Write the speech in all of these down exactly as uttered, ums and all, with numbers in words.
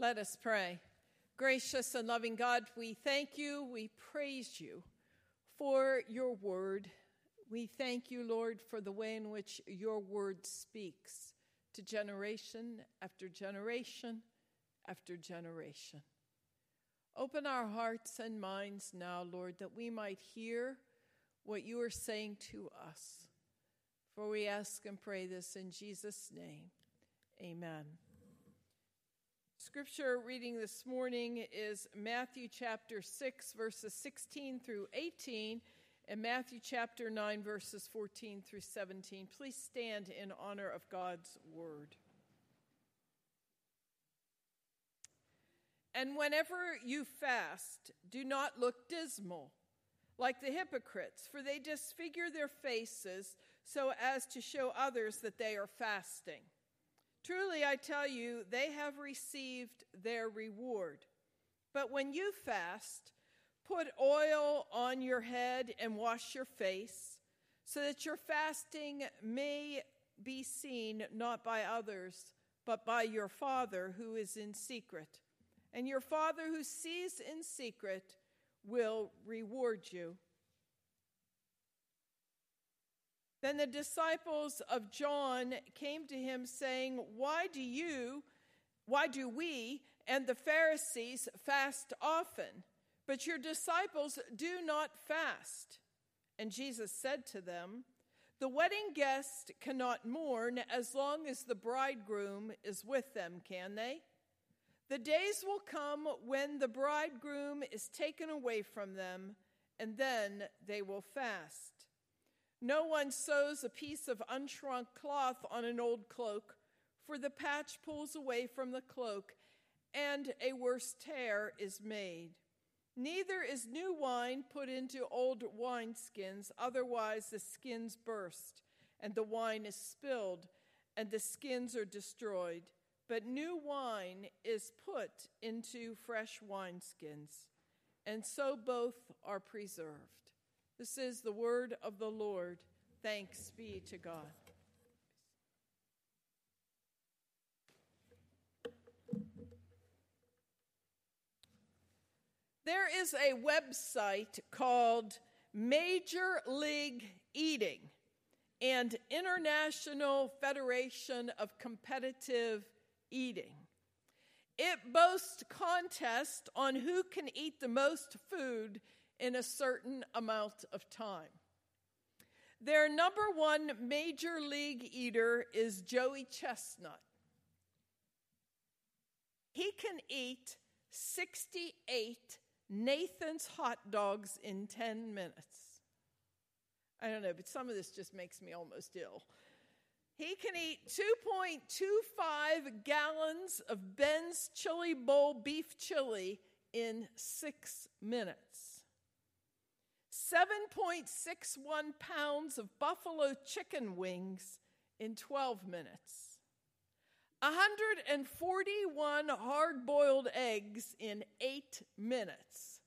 Let us pray. Gracious and loving God, we thank you, we praise you for your word. We thank you, Lord, for the way in which your word speaks to generation after generation after generation. Open our hearts and minds now, Lord, that we might hear what you are saying to us. For we ask and pray this in Jesus' name. Amen. Scripture reading this morning is Matthew chapter six, verses sixteen through eighteen, and Matthew chapter nine, verses fourteen through seventeen. Please stand in honor of God's word. And whenever you fast, do not look dismal, like the hypocrites, for they disfigure their faces so as to show others that they are fasting. Truly, I tell you, they have received their reward. But when you fast, put oil on your head and wash your face, so that your fasting may be seen not by others, but by your Father who is in secret. And your Father who sees in secret will reward you. Then the disciples of John came to him saying, Why do you, why do we and the Pharisees fast often, but your disciples do not fast? And Jesus said to them, The wedding guest cannot mourn as long as the bridegroom is with them, can they? The days will come when the bridegroom is taken away from them, and then they will fast. No one sews a piece of unshrunk cloth on an old cloak, for the patch pulls away from the cloak, and a worse tear is made. Neither is new wine put into old wineskins, otherwise the skins burst, and the wine is spilled, and the skins are destroyed. But new wine is put into fresh wineskins, and so both are preserved. This is the word of the Lord. Thanks be to God. There is a website called Major League Eating and International Federation of Competitive Eating. It boasts contests on who can eat the most food in a certain amount of time. Their number one major league eater is Joey Chestnut. He can eat sixty-eight Nathan's hot dogs in ten minutes. I don't know, but some of this just makes me almost ill. He can eat two point two five gallons of Ben's Chili Bowl beef chili in six minutes. seven point six one pounds of buffalo chicken wings in twelve minutes. one hundred forty-one hard-boiled eggs in eight minutes.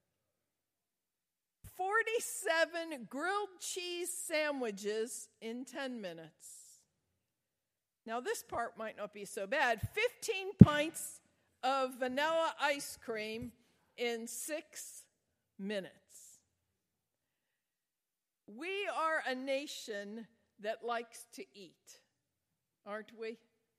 forty-seven grilled cheese sandwiches in ten minutes. Now, this part might not be so bad. fifteen pints of vanilla ice cream in six minutes. We are a nation that likes to eat, aren't we?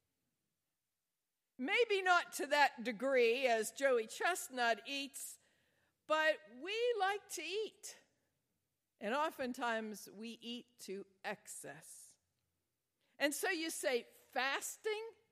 Maybe not to that degree as Joey Chestnut eats, but we like to eat. And oftentimes we eat to excess. And so you say, fasting?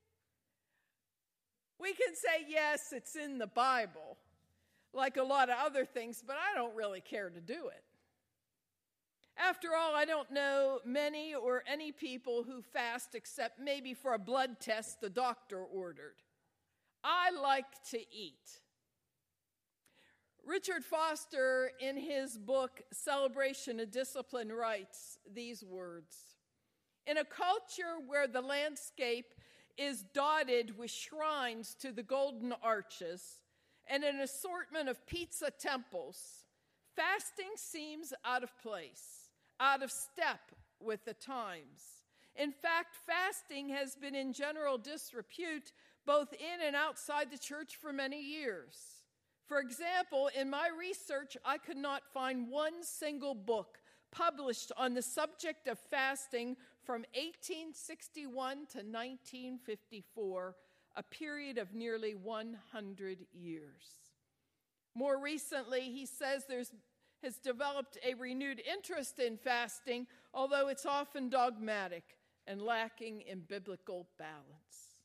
We can say, yes, it's in the Bible, like a lot of other things, but I don't really care to do it. After all, I don't know many or any people who fast except maybe for a blood test the doctor ordered. I like to eat. Richard Foster, in his book, Celebration of Discipline, writes these words. In a culture where the landscape is dotted with shrines to the golden arches and an assortment of pizza temples, fasting seems out of place, out of step with the times. In fact, fasting has been in general disrepute both in and outside the church for many years. For example, in my research, I could not find one single book published on the subject of fasting from eighteen sixty-one to nineteen fifty-four, a period of nearly one hundred years. More recently, he says there's has developed a renewed interest in fasting, although it's often dogmatic and lacking in biblical balance.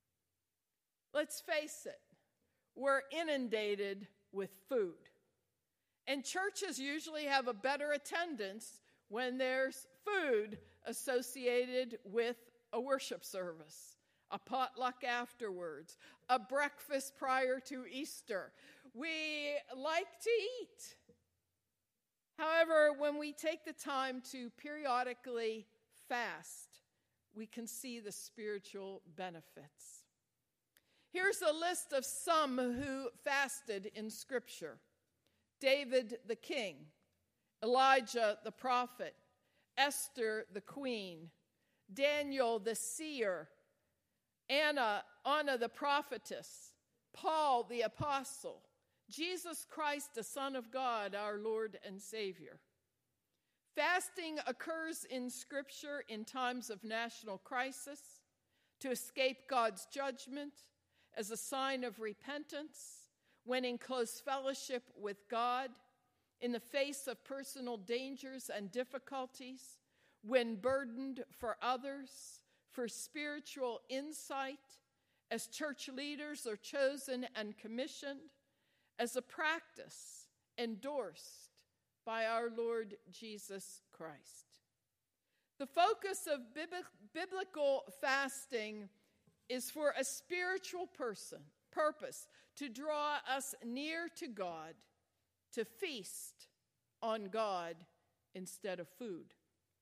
Let's face it, we're inundated with food. And churches usually have a better attendance when there's food associated with a worship service, a potluck afterwards, a breakfast prior to Easter. We like to eat. However, when we take the time to periodically fast, we can see the spiritual benefits. Here's a list of some who fasted in Scripture: David the king, Elijah the prophet, Esther the queen, Daniel the seer, Anna, Anna the prophetess, Paul the apostle, Jesus Christ, the Son of God, our Lord and Savior. Fasting occurs in Scripture in times of national crisis, to escape God's judgment, as a sign of repentance, when in close fellowship with God, in the face of personal dangers and difficulties, when burdened for others, for spiritual insight, as church leaders are chosen and commissioned, as a practice endorsed by our Lord Jesus Christ. The focus of biblical fasting is for a spiritual person, purpose, to draw us near to God, to feast on God instead of food.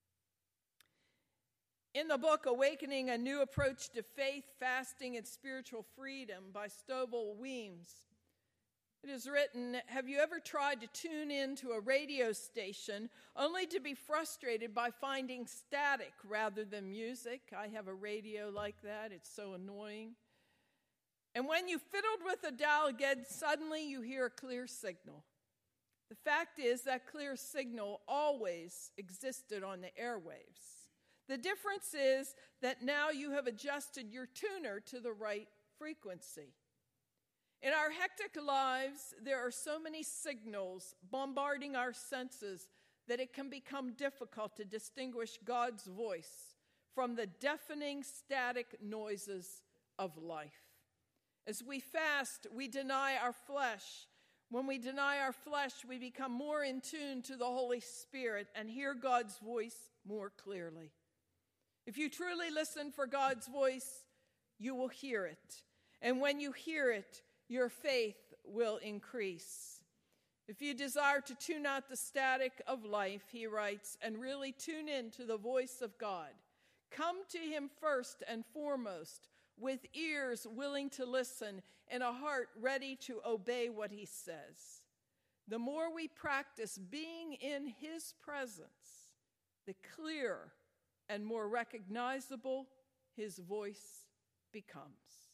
In the book Awakening a New Approach to Faith, Fasting, and Spiritual Freedom by Stovall Weems, it is written, have you ever tried to tune in to a radio station only to be frustrated by finding static rather than music? I have a radio like that. It's so annoying. And when you fiddled with the dial again, suddenly you hear a clear signal. The fact is that clear signal always existed on the airwaves. The difference is that now you have adjusted your tuner to the right frequency. In our hectic lives, there are so many signals bombarding our senses that it can become difficult to distinguish God's voice from the deafening static noises of life. As we fast, we deny our flesh. When we deny our flesh, we become more in tune to the Holy Spirit and hear God's voice more clearly. If you truly listen for God's voice, you will hear it. And when you hear it, your faith will increase. If you desire to tune out the static of life, he writes, and really tune in to the voice of God, come to him first and foremost, with ears willing to listen and a heart ready to obey what he says. The more we practice being in his presence, the clearer and more recognizable his voice becomes.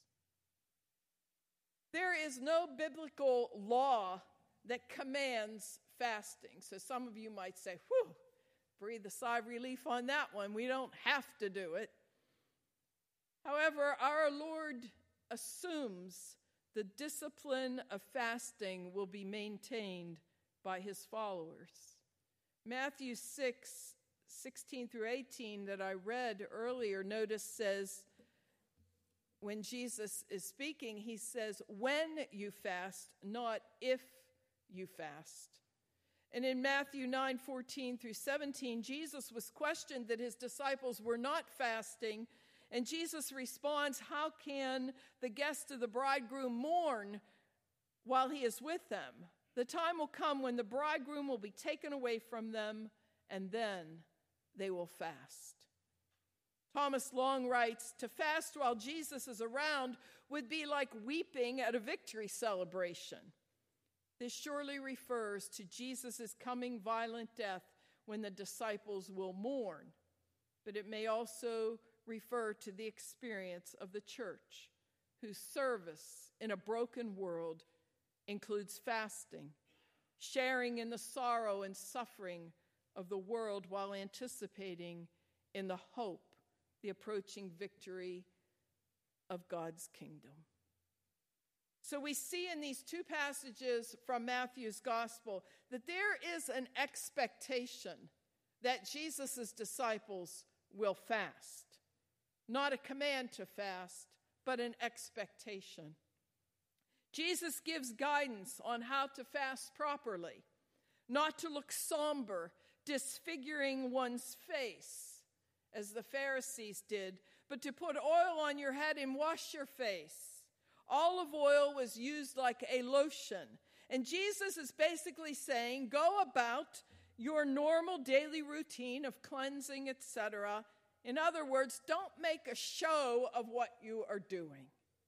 There is no biblical law that commands fasting. So some of you might say, whew, breathe a sigh of relief on that one. We don't have to do it. However, our Lord assumes the discipline of fasting will be maintained by his followers. Matthew six, sixteen through eighteen that I read earlier, notice says, when Jesus is speaking, he says, when you fast, not if you fast. And in Matthew nine, fourteen through seventeen, Jesus was questioned that his disciples were not fasting. And Jesus responds, how can the guests of the bridegroom mourn while he is with them? The time will come when the bridegroom will be taken away from them, and then they will fast. Thomas Long writes, to fast while Jesus is around would be like weeping at a victory celebration. This surely refers to Jesus' coming violent death when the disciples will mourn, but it may also refer to the experience of the church whose service in a broken world includes fasting, sharing in the sorrow and suffering of the world while anticipating in the hope, the approaching victory of God's kingdom. So we see in these two passages from Matthew's gospel that there is an expectation that Jesus' disciples will fast. Not a command to fast, but an expectation. Jesus gives guidance on how to fast properly, not to look somber, disfiguring one's face, as the Pharisees did, but to put oil on your head and wash your face. Olive oil was used like a lotion. And Jesus is basically saying, go about your normal daily routine of cleansing, et cetera. In other words, don't make a show of what you are doing.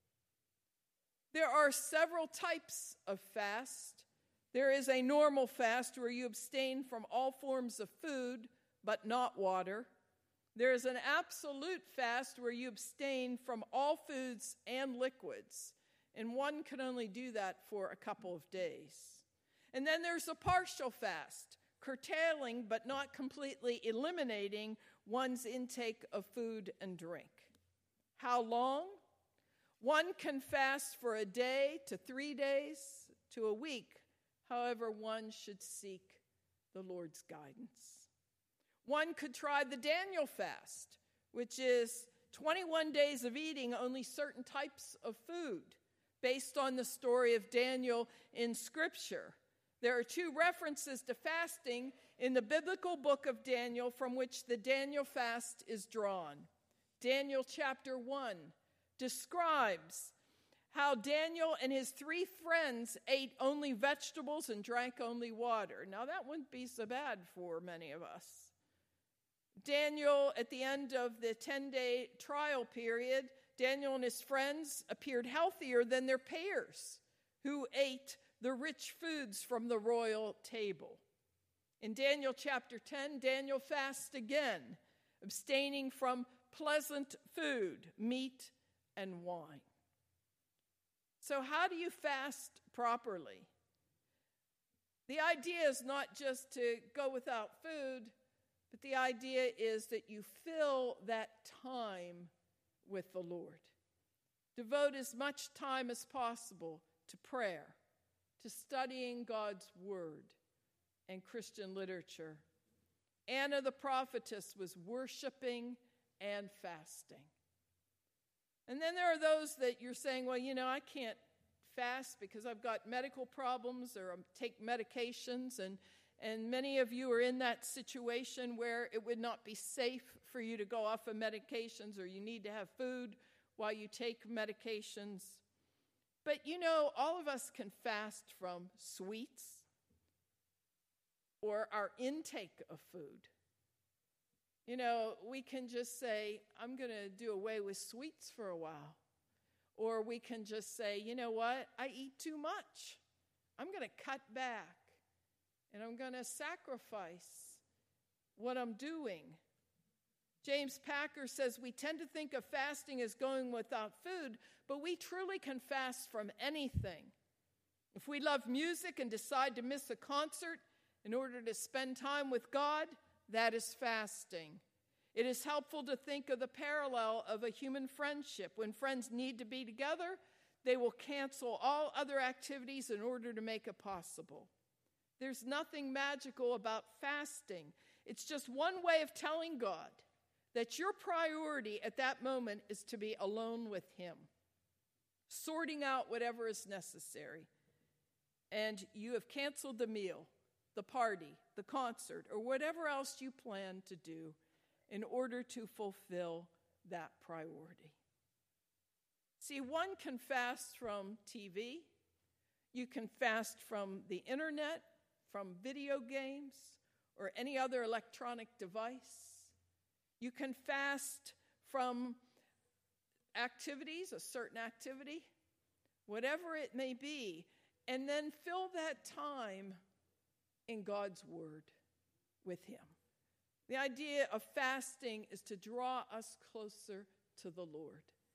There are several types of fast. There is a normal fast where you abstain from all forms of food, but not water. There is an absolute fast where you abstain from all foods and liquids, and one can only do that for a couple of days. And then there's a partial fast, curtailing but not completely eliminating one's intake of food and drink. How long? One can fast for a day to three days to a week. However, one should seek the Lord's guidance. One could try the Daniel fast, which is twenty-one days of eating only certain types of food, based on the story of Daniel in Scripture. There are two references to fasting in the biblical book of Daniel from which the Daniel fast is drawn. Daniel chapter one describes how Daniel and his three friends ate only vegetables and drank only water. Now, that wouldn't be so bad for many of us. Daniel, at the end of the ten-day trial period, Daniel and his friends appeared healthier than their peers, who ate the rich foods from the royal table. In Daniel chapter ten, Daniel fasts again, abstaining from pleasant food, meat, and wine. So how do you fast properly? The idea is not just to go without food, but the idea is that you fill that time with the Lord. Devote as much time as possible to prayer, to studying God's word and Christian literature. Anna the prophetess was worshiping and fasting. And then there are those that you're saying, well, you know, I can't fast because I've got medical problems or I take medications, and And many of you are in that situation where it would not be safe for you to go off of medications, or you need to have food while you take medications. But you know, all of us can fast from sweets or our intake of food. You know, we can just say, I'm going to do away with sweets for a while. Or we can just say, you know what, I eat too much. I'm going to cut back. And I'm going to sacrifice what I'm doing. James Packer says we tend to think of fasting as going without food, but we truly can fast from anything. If we love music and decide to miss a concert in order to spend time with God, that is fasting. It is helpful to think of the parallel of a human friendship. When friends need to be together, they will cancel all other activities in order to make it possible. There's nothing magical about fasting. It's just one way of telling God that your priority at that moment is to be alone with Him, sorting out whatever is necessary. And you have canceled the meal, the party, the concert, or whatever else you plan to do in order to fulfill that priority. See, one can fast from T V. You can fast from the internet, from video games, or any other electronic device. You can fast from activities, a certain activity, whatever it may be, and then fill that time in God's Word with Him. The idea of fasting is to draw us closer to the Lord.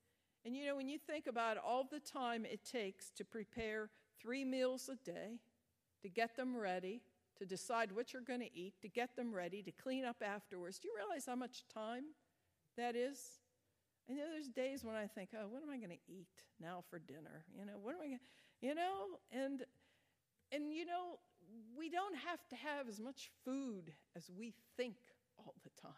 And you know, when you think about all the time it takes to prepare three meals a day, to get them ready, to decide what you're going to eat, to get them ready, to clean up afterwards, do you realize how much time that is? I know there's days when I think, oh, what am I going to eat now for dinner? You know, what am I going to, you know, and, and, you know, we don't have to have as much food as we think all the time.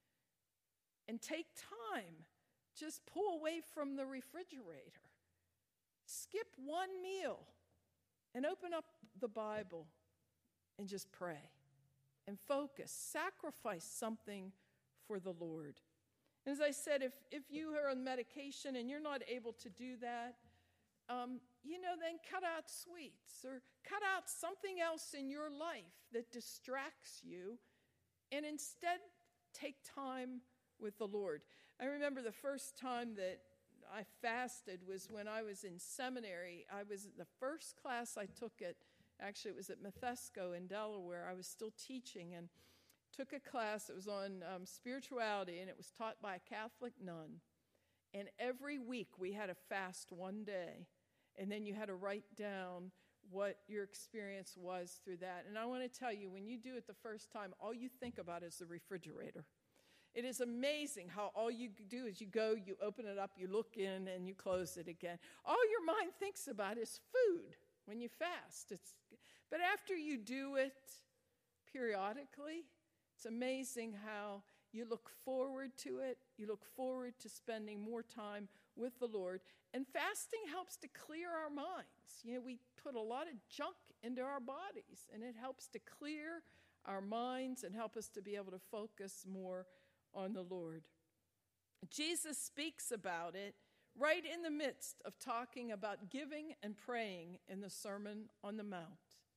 And take time. Just pull away from the refrigerator. Skip one meal and open up the Bible and just pray and focus. Sacrifice something for the Lord. As I said, if, if you are on medication and you're not able to do that, um, you know, then cut out sweets or cut out something else in your life that distracts you and instead take time with the Lord. I remember the first time that I fasted was when I was in seminary. I was the first class I took at, actually it was at Methesco in Delaware. I was still teaching and took a class that was on um, spirituality, and it was taught by a Catholic nun. And every week we had to fast one day, and then you had to write down what your experience was through that. And I want to tell you, when you do it the first time, all you think about is the refrigerator. It is amazing how all you do is you go, you open it up, you look in, and you close it again. All your mind thinks about is food when you fast. It's, but after you do it periodically, it's amazing how you look forward to it. You look forward to spending more time with the Lord. And fasting helps to clear our minds. You know, we put a lot of junk into our bodies, and it helps to clear our minds and help us to be able to focus more on the Lord. Jesus speaks about it right in the midst of talking about giving and praying in the Sermon on the Mount.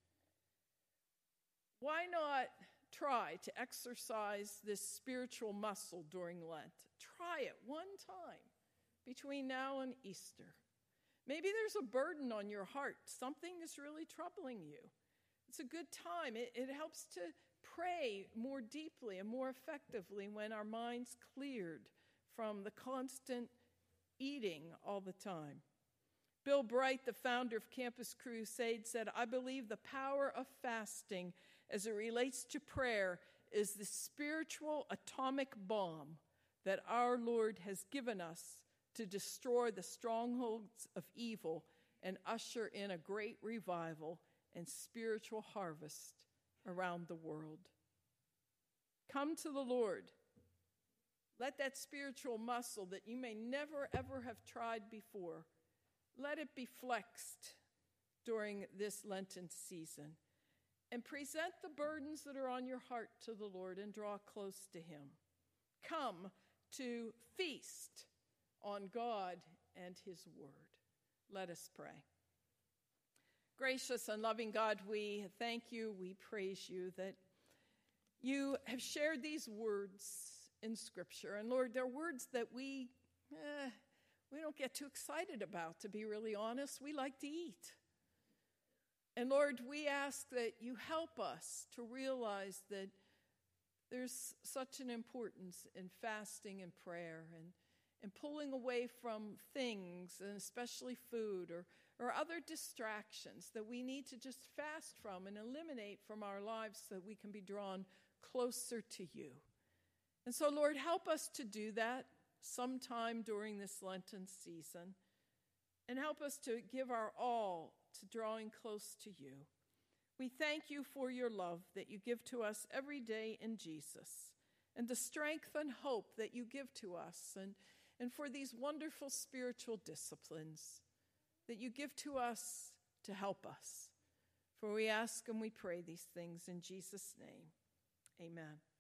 Why not try to exercise this spiritual muscle during Lent? Try it one time between now and Easter. Maybe there's a burden on your heart. Something is really troubling you. It's a good time. It, it helps to pray more deeply and more effectively when our mind's cleared from the constant eating all the time. Bill Bright, the founder of Campus Crusade, said, "I believe the power of fasting as it relates to prayer is the spiritual atomic bomb that our Lord has given us to destroy the strongholds of evil and usher in a great revival and spiritual harvest around the world." Come to the Lord. Let that spiritual muscle that you may never, ever have tried before, let it be flexed during this Lenten season. And present the burdens that are on your heart to the Lord and draw close to Him. Come to feast on God and His Word. Let us pray. Gracious and loving God, we thank you, we praise you that you have shared these words in Scripture. And Lord, they're words that we, eh, we don't get too excited about, to be really honest. We like to eat. And Lord, we ask that you help us to realize that there's such an importance in fasting and prayer and, and pulling away from things, and especially food or, or other distractions that we need to just fast from and eliminate from our lives so that we can be drawn closer to you. And so, Lord, help us to do that sometime during this Lenten season, and help us to give our all to drawing close to you. We thank you for your love that you give to us every day in Jesus, and the strength and hope that you give to us, and, and for these wonderful spiritual disciplines that you give to us to help us. For we ask and we pray these things in Jesus' name. Amen.